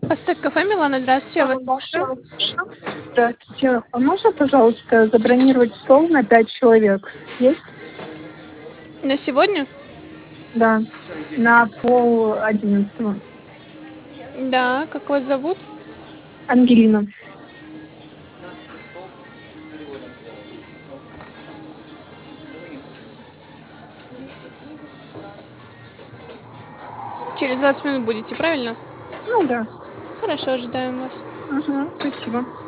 Астек кафе Милана, здравствуйте, я вас слушаю. Здравствуйте. А можно, пожалуйста, забронировать стол на 5 человек? Есть? На сегодня? Да. На 10:30. Да, как вас зовут? Ангелина. Через 20 минут будете, правильно? Ну да. Хорошо, ожидаем вас. Ага, спасибо.